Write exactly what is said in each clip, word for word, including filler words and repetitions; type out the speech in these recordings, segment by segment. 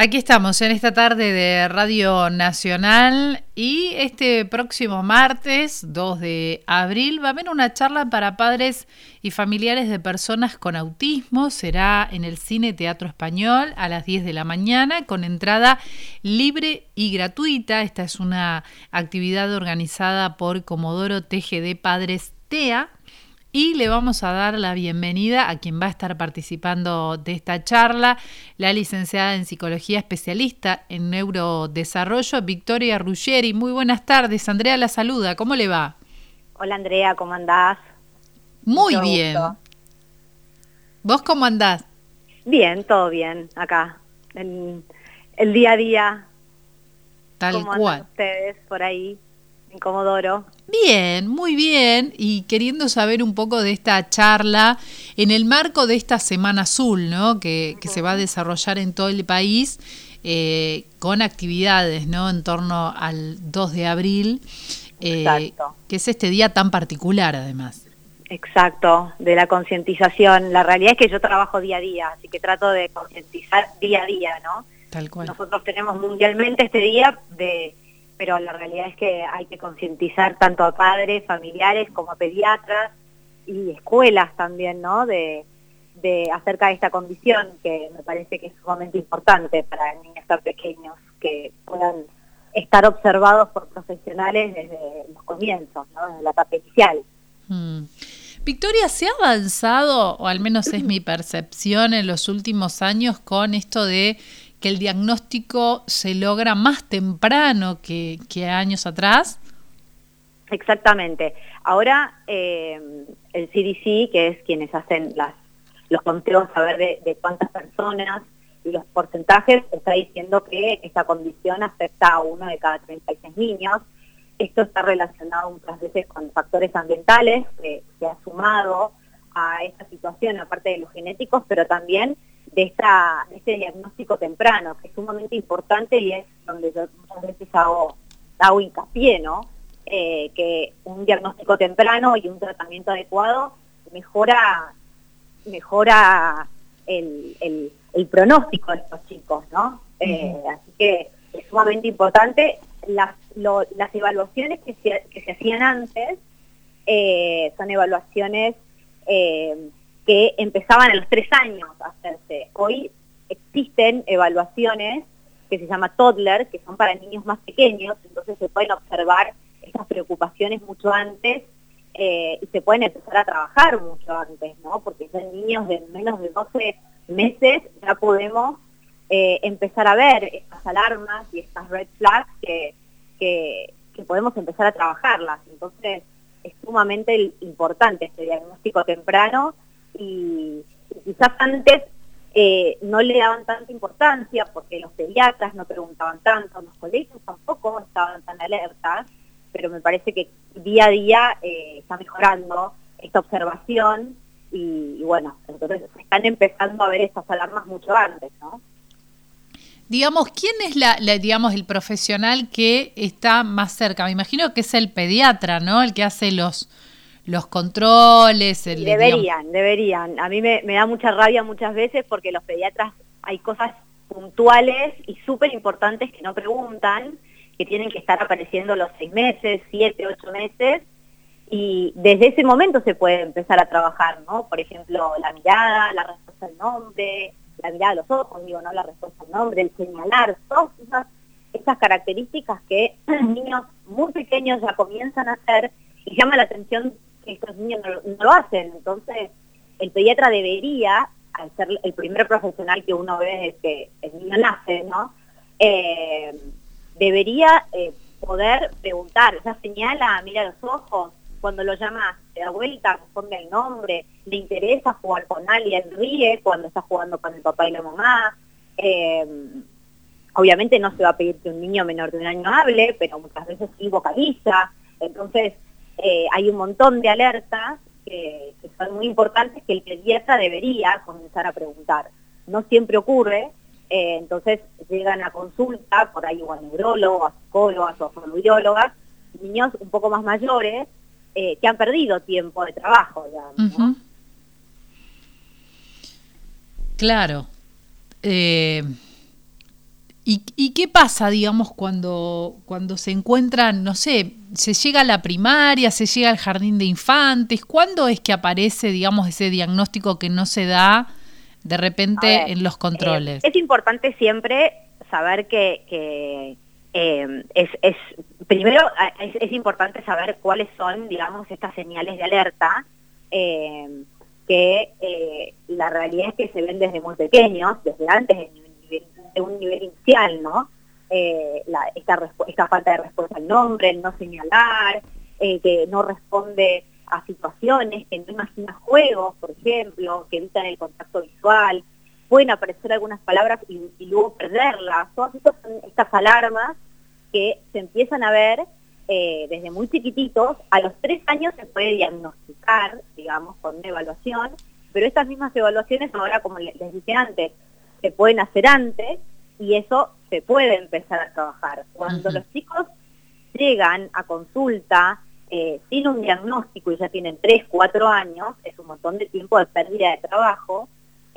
Aquí estamos en esta tarde de Radio Nacional y este próximo martes, dos de abril, va a haber una charla para padres y familiares de personas con autismo. Será en el Cine Teatro Español a las diez de la mañana con entrada libre y gratuita. Esta es una actividad organizada por Comodoro T G D Padres T E A. Y le vamos a dar la bienvenida a quien va a estar participando de esta charla, la licenciada en Psicología, especialista en Neurodesarrollo, Victoria Ruggeri. Muy buenas tardes, Andrea la saluda, ¿cómo le va? Hola Andrea, ¿cómo andás? Muy Mucho bien. gusto. ¿Vos cómo andás? Bien, todo bien, acá, en el día a día. Tal ¿Cómo cual. andan ustedes por ahí, en Comodoro? Bien, muy bien, y queriendo saber un poco de esta charla en el marco de esta Semana Azul, ¿no? Que, uh-huh. que se va a desarrollar en todo el país eh, con actividades, ¿no? En torno al dos de abril, eh, que es este día tan particular además. Exacto, de la concientización. La realidad es que yo trabajo día a día, así que trato de concientizar día a día, ¿no? Tal cual. Nosotros tenemos mundialmente este día de... pero la realidad es que hay que concientizar tanto a padres, familiares, como a pediatras y escuelas también, ¿no? De, de acerca de esta condición, que me parece que es sumamente importante para niños tan pequeños, que puedan estar observados por profesionales desde los comienzos, ¿no? Desde la etapa inicial. Hmm. Victoria, ¿se ha avanzado, o al menos es mi percepción en los últimos años, con esto de que el diagnóstico se logra más temprano que, que años atrás? Exactamente. Ahora eh, el C D C, que es quienes hacen las, los conteos a ver de, de cuántas personas y los porcentajes, está diciendo que esta condición afecta a uno de cada treinta y seis niños. Esto está relacionado muchas veces con factores ambientales que se ha sumado a esta situación, aparte de los genéticos, pero también de, esta, de este diagnóstico temprano, que es sumamente importante y es donde yo muchas veces hago, hago hincapié, ¿no? Eh, que un diagnóstico temprano y un tratamiento adecuado mejora, mejora el, el, el pronóstico de estos chicos, ¿no? Eh, uh-huh. Así que es sumamente importante. Las, lo, las evaluaciones que se, que se hacían antes eh, son evaluaciones eh, que empezaban a los tres años a hacerse. Hoy existen evaluaciones que se llama toddler, que son para niños más pequeños, entonces se pueden observar estas preocupaciones mucho antes eh, y se pueden empezar a trabajar mucho antes, ¿no? Porque son niños de menos de doce meses, ya podemos eh, empezar a ver estas alarmas y estas red flags que, que, que podemos empezar a trabajarlas. Entonces es sumamente importante este diagnóstico temprano. Y, y quizás antes eh, no le daban tanta importancia porque los pediatras no preguntaban tanto, los colegios tampoco estaban tan alertas, pero me parece que día a día eh, está mejorando esta observación y, y bueno, entonces están empezando a ver estas alarmas mucho antes, ¿no? Digamos, ¿quién es la, la, digamos, el profesional que está más cerca? Me imagino que es el pediatra, ¿no? El que hace los... los controles, el, deberían, digamos... deberían. A mí me, me da mucha rabia muchas veces porque los pediatras hay cosas puntuales y súper importantes que no preguntan, que tienen que estar apareciendo los seis meses, siete, ocho meses, y desde ese momento se puede empezar a trabajar, ¿no? Por ejemplo, la mirada, la respuesta al nombre, la mirada a los ojos, digo, no la respuesta al nombre, el señalar, todas esas, esas características que niños muy pequeños ya comienzan a hacer y llama la atención que estos niños no, no lo hacen. Entonces el pediatra debería, al ser el primer profesional que uno ve desde que el niño nace, ¿no? Eh, debería eh, poder preguntar, ya señala, mira los ojos, cuando lo llamas, se da vuelta, responde el nombre, le interesa jugar con alguien, ríe cuando está jugando con el papá y la mamá. Eh, obviamente no se va a pedir que un niño menor de un año hable, pero muchas veces sí vocaliza. Entonces eh, hay un montón de alertas que, que son muy importantes que el pediatra debería comenzar a preguntar. No siempre ocurre, eh, entonces llegan a consulta, por ahí o a neurólogos, a psicólogas o a fonoaudiólogas, niños un poco más mayores, Eh, que han perdido tiempo de trabajo, digamos, ¿no? Uh-huh. Claro. Eh, ¿Y, ¿Y qué pasa, digamos, cuando, cuando se encuentran, no sé, se llega a la primaria, se llega al jardín de infantes? ¿Cuándo es que aparece, digamos, ese diagnóstico que no se da de repente ver, en los controles? Eh, es importante siempre saber que, que eh, es, es primero es, es importante saber cuáles son, digamos, estas señales de alerta, eh, que eh, la realidad es que se ven desde muy pequeños, desde antes de de un nivel inicial, ¿no? Eh, la, esta, esta falta de respuesta al nombre, el no señalar, eh, que no responde a situaciones, que no imagina juegos, por ejemplo, que evitan el contacto visual, pueden aparecer algunas palabras y, y luego perderlas. Todas estas son estas alarmas que se empiezan a ver eh, desde muy chiquititos. A los tres años se puede diagnosticar, digamos, con una evaluación, pero estas mismas evaluaciones ahora, como les, les dije antes, se pueden hacer antes y eso se puede empezar a trabajar. Cuando uh-huh. los chicos llegan a consulta eh, sin un diagnóstico y ya tienen tres, cuatro años, es un montón de tiempo de pérdida de trabajo,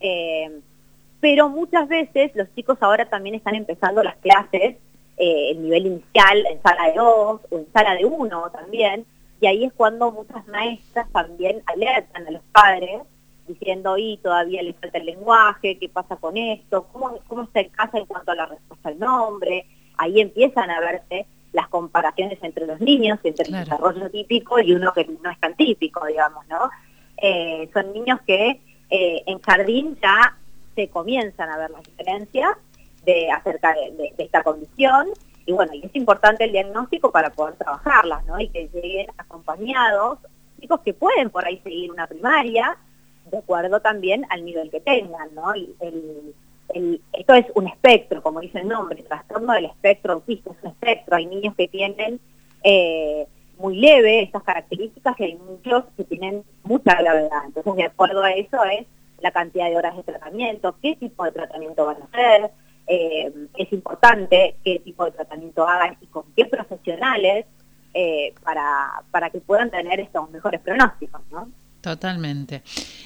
eh, pero muchas veces los chicos ahora también están empezando las clases eh, en nivel inicial, en sala de dos o en sala de uno también, y ahí es cuando muchas maestras también alertan a los padres diciendo, y todavía le falta el lenguaje, ¿qué pasa con esto? ¿Cómo, cómo está en casa en cuanto a la respuesta al nombre? Ahí empiezan a verse las comparaciones entre los niños, entre claro. el desarrollo típico y uno que no es tan típico, digamos, ¿no? Eh, son niños que eh, en jardín ya se comienzan a ver las diferencias de, acerca de, de, de esta condición, y bueno, y es importante el diagnóstico para poder trabajarlas, ¿no? Y que lleguen acompañados, chicos que pueden por ahí seguir una primaria, de acuerdo también al nivel que tengan, ¿no? El, el, el, esto es un espectro, como dice el nombre, trastorno del espectro autista, es un espectro. Hay niños que tienen eh, muy leve estas características y hay muchos que tienen mucha gravedad. Entonces, de acuerdo a eso es la cantidad de horas de tratamiento, qué tipo de tratamiento van a hacer, eh, es importante qué tipo de tratamiento hagan y con qué profesionales eh, para, para que puedan tener estos mejores pronósticos, ¿no? Totalmente.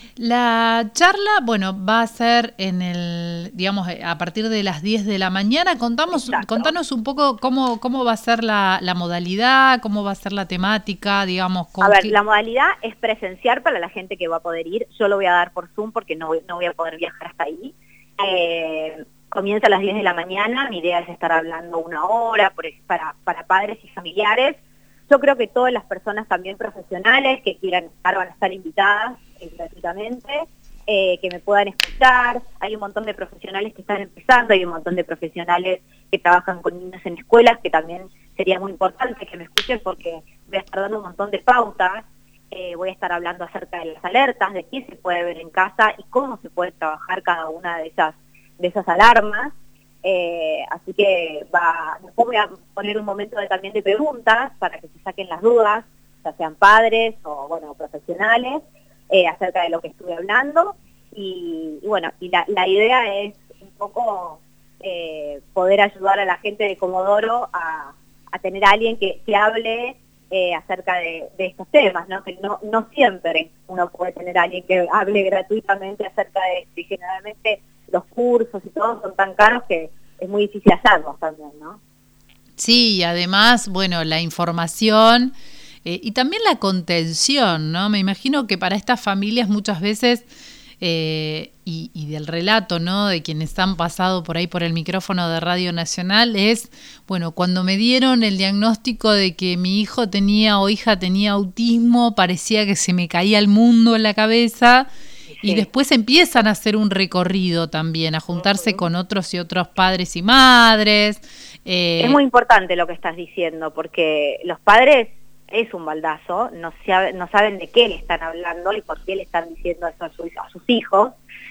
La charla, bueno, va a ser en el, digamos, a partir de las diez de la mañana. Contamos, contanos un poco cómo, cómo va a ser la, la modalidad, cómo va a ser la temática, digamos. A ver, qué... la modalidad es presencial para la gente que va a poder ir. Yo lo voy a dar por Zoom porque no voy, no voy a poder viajar hasta ahí. Eh, comienza a las diez de la mañana. Mi idea es estar hablando una hora por, para, para padres y familiares. Yo creo que todas las personas también profesionales que quieran estar van a estar invitadas eh, gratuitamente, eh, que me puedan escuchar. Hay un montón de profesionales que están empezando, hay un montón de profesionales que trabajan con niños en escuelas, que también sería muy importante que me escuchen porque voy a estar dando un montón de pautas, eh, voy a estar hablando acerca de las alertas, de qué se puede ver en casa y cómo se puede trabajar cada una de esas, de esas alarmas. Eh, así que va, después voy a poner un momento de, también de preguntas para que se saquen las dudas, ya sean padres o bueno profesionales, eh, acerca de lo que estuve hablando y, y bueno, y la, la idea es un poco eh, poder ayudar a la gente de Comodoro a, a tener a alguien que, que hable eh, acerca de, de estos temas, ¿no? Que no, no siempre uno puede tener a alguien que hable gratuitamente acerca de esto y generalmente los cursos y todo son tan caros que es muy difícil hacerlos también, ¿no? Sí, y además, bueno, la información eh, y también la contención, ¿no? Me imagino que para estas familias muchas veces, eh, y, y del relato, ¿no?, de quienes han pasado por ahí por el micrófono de Radio Nacional, es, bueno, cuando me dieron el diagnóstico de que mi hijo tenía o hija tenía autismo, parecía que se me caía el mundo en la cabeza. Y después empiezan a hacer un recorrido también, a juntarse uh-huh. con otros y otros padres y madres. Eh... Es muy importante lo que estás diciendo, porque los padres es un baldazo, no, sabe, no saben de qué le están hablando y por qué le están diciendo eso a, su, a sus hijos.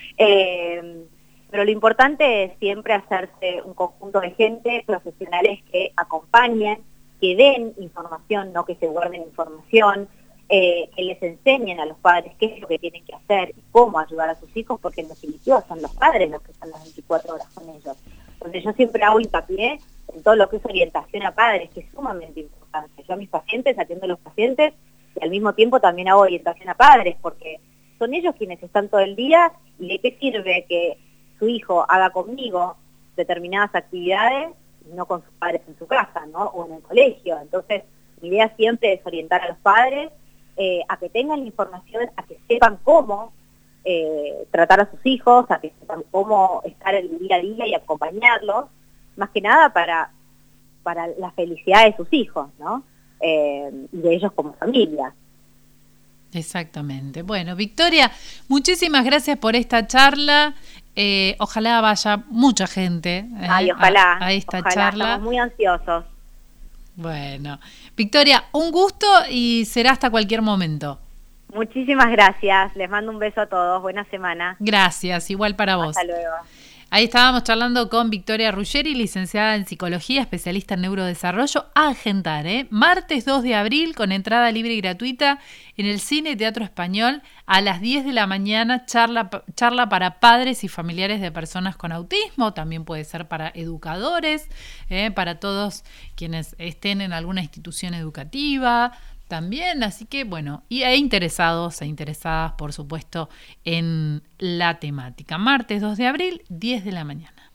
Eh, pero lo importante es siempre hacerse un conjunto de gente, profesionales que acompañen, que den información, no que se guarden información, Eh, que les enseñen a los padres qué es lo que tienen que hacer y cómo ayudar a sus hijos, porque en definitiva son los padres los que están las veinticuatro horas con ellos. Entonces yo siempre hago hincapié en todo lo que es orientación a padres, que es sumamente importante. Yo a mis pacientes atiendo a los pacientes y al mismo tiempo también hago orientación a padres, porque son ellos quienes están todo el día y de qué sirve que su hijo haga conmigo determinadas actividades, no con sus padres en su casa, ¿no? O en el colegio. Entonces, mi idea siempre es orientar a los padres eh, a que tengan la información, a que sepan cómo eh, tratar a sus hijos, a que sepan cómo estar en el día a día y acompañarlos, más que nada para, para la felicidad de sus hijos, ¿no? Eh, y de ellos como familia. Exactamente. Bueno, Victoria, muchísimas gracias por esta charla. Eh, ojalá vaya mucha gente eh, Ay, ojalá, a, a esta ojalá, charla. Estamos muy ansiosos. Bueno, Victoria, un gusto y será hasta cualquier momento. Muchísimas gracias. Les mando un beso a todos. Buena semana. Gracias, igual para vos. Hasta luego. Ahí estábamos charlando con Victoria Ruggeri, licenciada en Psicología, especialista en Neurodesarrollo. A agendar, ¿eh? Martes dos de abril, con entrada libre y gratuita, en el Cine Teatro Español, a las diez de la mañana, charla, charla para padres y familiares de personas con autismo, también puede ser para educadores, ¿eh? Para todos quienes estén en alguna institución educativa, también, así que bueno, y e interesados e interesadas, por supuesto, en la temática. Martes dos de abril, diez de la mañana.